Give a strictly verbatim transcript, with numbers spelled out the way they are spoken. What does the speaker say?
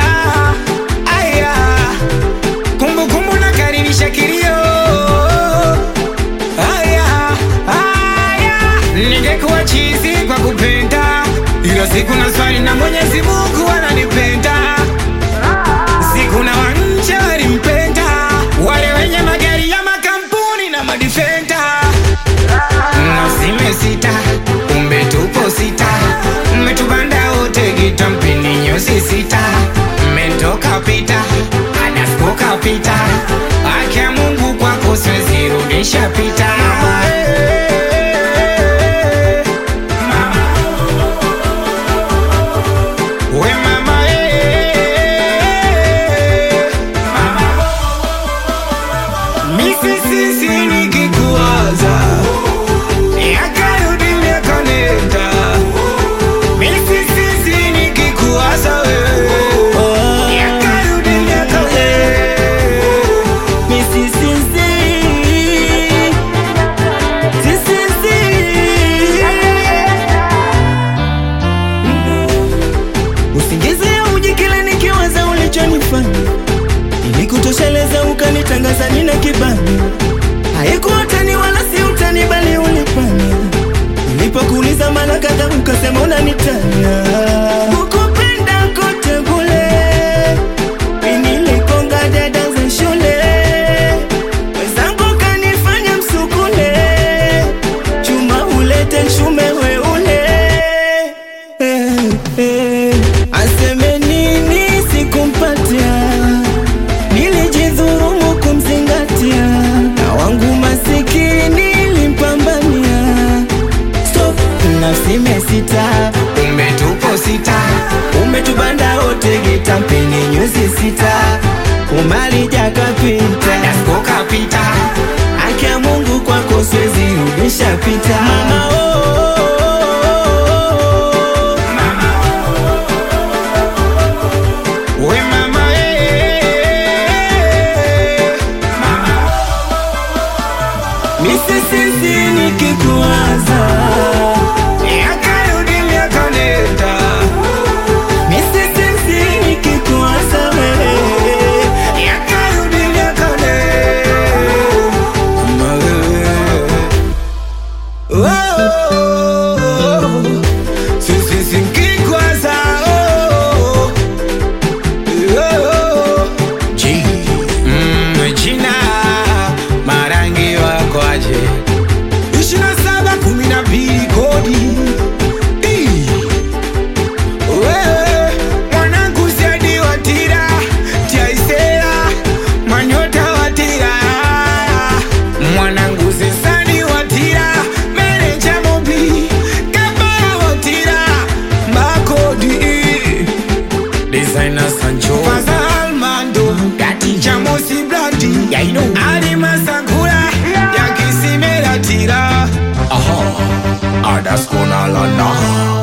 aya, kumbukumbu na karibisha kilio. Aya, aya, ningekuwa chizi kwa kupenda, ila siku na swali na Mwenyezi Mungu ananipenda. Siku na wanje walimpenda, wale wenye magari ya makampuni na madifenda. Nafsi imesita, kumbe tupo sita, mmetubanda wote gita mpini nyusi sita. Mmetoka pita, anaskoka pita, haki ya Mungu kwako siwezi rudisha pita. We mama misi sisi nikikuwaza yakarudi miaka nenda. Misi sisi nikikuwaza wewe yakarudi miaka nenda. Misi sisi Sisi usingizi uje kila nikiwaza ulichonifanya, ili kutosheleza ukanitangaza nina kibali. Haikuwa utani wala si utani bali ulipania. Nilipokuuliza mara kadhaa ukasema unanitania. Kukupenda kote kule nilikonga dada za shule, wenzangu kanifanya msukule, chuma ulete shume we ule. eh, eh. Aseme nini sikumpatia, nilijidhurumu kumzingatia, na wangu masikini nilimpambania. Stop, nafsi imesita, Kumbe tupo sita, umetubanda wote gita mpini nyuzi sita. Umali jaka pita, anaskoka pita, haki ya Mungu kwako siwezi rudisha pita. Mama oh, we mama misi sisi nikikuwaza yakarudi miaka nenda. Misi sisi nikikuwaza wewe Yakarudi miaka nenda. Mama wewe oh, sisi sinkikwaza oh, oh. G mm, jina marangi wako aje ishirini na saba kumi na mbili kodi. Ii. Wewe mwanangu Zedi Watira, Tiaisera Manyota Watira, mwanangu Zesani Watira, meneja Mobi Kabara Watira, Makodi designer Sancho Faza Almando Gati Jamosi Blandi Yaino Ali Masakura Yakisi Meratira. Aha, Adaskona Lana